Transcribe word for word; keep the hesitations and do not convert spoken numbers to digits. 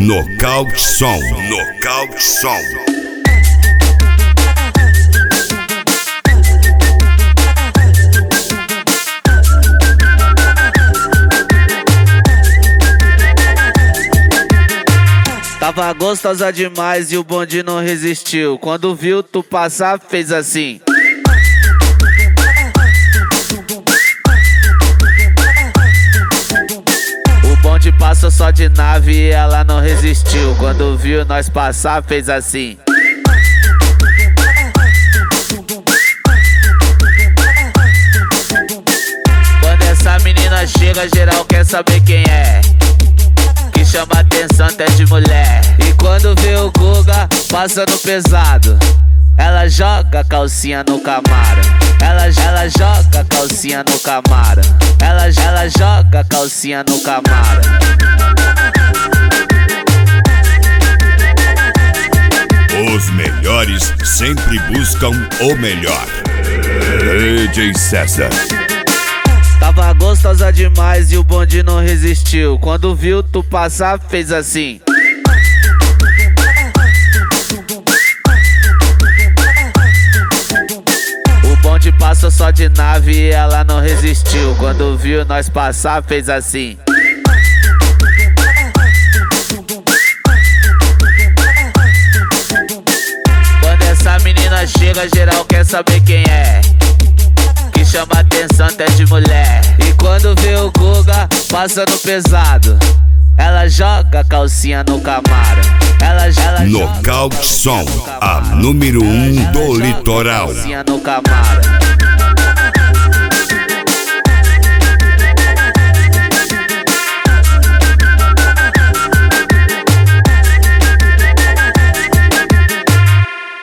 Nocaute Som. Nocaute Som. Tava gostosa demais e o bonde não resistiu. Quando viu tu passar, fez assim. O bonde passou só de nave e ela não resistiu. Quando viu nós passar, fez assim. Quando essa menina chega, geral quer saber quem é. Que chama atenção até de mulher. E quando vê o Guga passando pesado, ela joga a calcinha no Camaro. Ela, ela joga a calcinha no Camaro. Ela, ela joga a calcinha no Camaro. Os melhores sempre buscam o melhor. D J César. Tava gostosa demais e o bonde não resistiu. Quando viu tu passar, fez assim. O bonde passou só de nave e ela não resistiu. Quando viu nós passar, fez assim. Quando essa menina chega, geral quer saber quem é. Que chama atenção até de mulher. E quando vê o Guga passando pesado, ela joga a calcinha no Camaro. Ela, ela Nocaute Som, a número um do litoral. Calcinha no Camaro.